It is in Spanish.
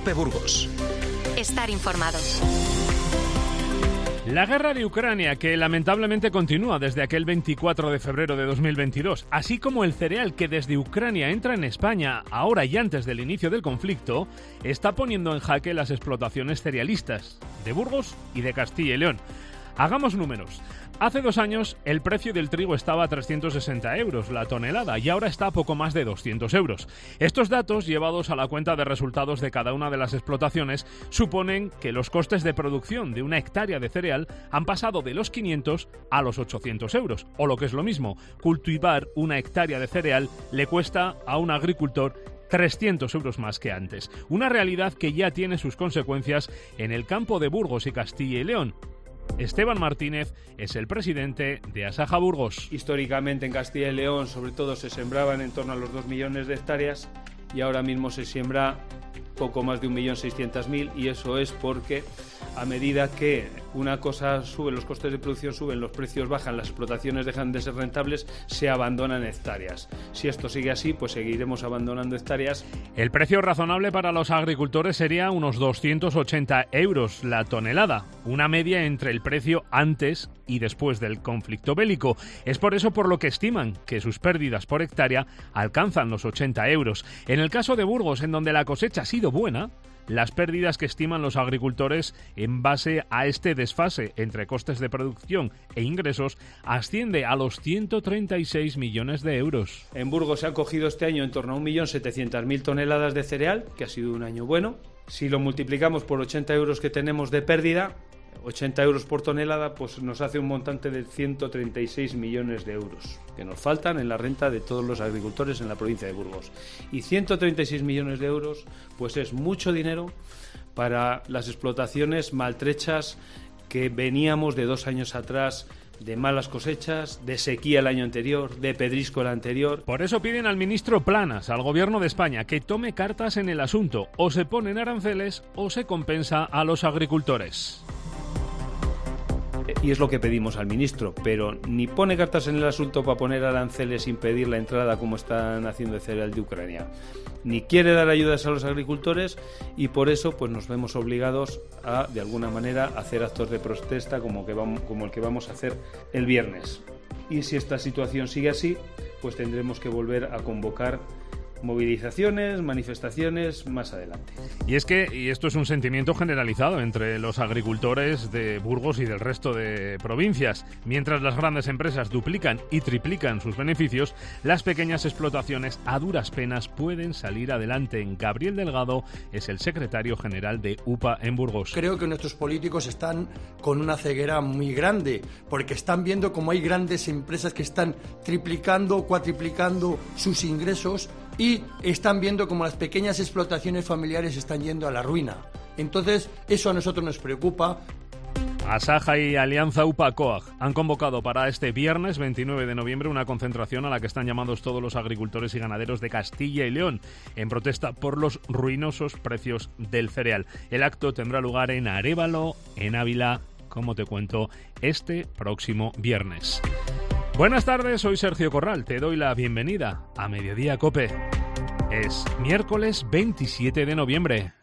COPE Burgos. Estar informado. La guerra de Ucrania, que lamentablemente continúa desde aquel 24 de febrero de 2022, así como el cereal que desde Ucrania entra en España ahora y antes del inicio del conflicto, está poniendo en jaque las explotaciones cerealistas de Burgos y de Castilla y León. Hagamos números. Hace 2 años el precio del trigo estaba a 360 euros la tonelada y ahora está a poco más de 200 euros. Estos datos, llevados a la cuenta de resultados de cada una de las explotaciones, suponen que los costes de producción de una hectárea de cereal han pasado de los 500 a los 800 euros. O lo que es lo mismo, cultivar una hectárea de cereal le cuesta a un agricultor 300 euros más que antes. Una realidad que ya tiene sus consecuencias en el campo de Burgos y Castilla y León. Esteban Martínez es el presidente de Asaja Burgos. Históricamente en Castilla y León sobre todo se sembraban en torno a los 2 millones de hectáreas y ahora mismo se siembra poco más de 1.600.000 y eso es porque a medida que una cosa sube, los costes de producción suben, los precios bajan, las explotaciones dejan de ser rentables, se abandonan hectáreas. Si esto sigue así, pues seguiremos abandonando hectáreas. El precio razonable para los agricultores sería unos 280 euros la tonelada, una media entre el precio antes y después del conflicto bélico. Es por eso por lo que estiman que sus pérdidas por hectárea alcanzan los 80 euros. En el caso de Burgos, en donde la cosecha ha sido buena, las pérdidas que estiman los agricultores en base a este desfase entre costes de producción e ingresos asciende a los 136 millones de euros. En Burgos se han cogido este año en torno a 1.700.000 toneladas de cereal, que ha sido un año bueno. Si lo multiplicamos por 80 euros que tenemos de pérdida, 80 euros por tonelada, pues nos hace un montante de 136 millones de euros que nos faltan en la renta de todos los agricultores en la provincia de Burgos. Y 136 millones de euros, pues es mucho dinero para las explotaciones maltrechas que veníamos de 2 años atrás, de malas cosechas, de sequía el año anterior, de pedrisco el anterior. Por eso piden al ministro Planas, al Gobierno de España, que tome cartas en el asunto. O se ponen aranceles o se compensa a los agricultores. Y es lo que pedimos al ministro, pero ni pone cartas en el asunto para poner aranceles e impedir la entrada como están haciendo el cereal de Ucrania, ni quiere dar ayudas a los agricultores y por eso pues nos vemos obligados a, de alguna manera, hacer actos de protesta como el que vamos a hacer el viernes. Y si esta situación sigue así, pues tendremos que volver a convocar movilizaciones, manifestaciones más adelante. Y esto es un sentimiento generalizado entre los agricultores de Burgos y del resto de provincias. Mientras las grandes empresas duplican y triplican sus beneficios, las pequeñas explotaciones a duras penas pueden salir adelante. Gabriel Delgado es el secretario general de UPA en Burgos. Creo que nuestros políticos están con una ceguera muy grande, porque están viendo cómo hay grandes empresas que están triplicando, cuatriplicando sus ingresos y están viendo cómo las pequeñas explotaciones familiares están yendo a la ruina. Entonces, eso a nosotros nos preocupa. Asaja y Alianza UPA-COAG han convocado para este viernes 29 de noviembre una concentración a la que están llamados todos los agricultores y ganaderos de Castilla y León en protesta por los ruinosos precios del cereal. El acto tendrá lugar en Arévalo, en Ávila, como te cuento, este próximo viernes. Buenas tardes, soy Sergio Corral, te doy la bienvenida a Mediodía COPE. Es miércoles 27 de noviembre.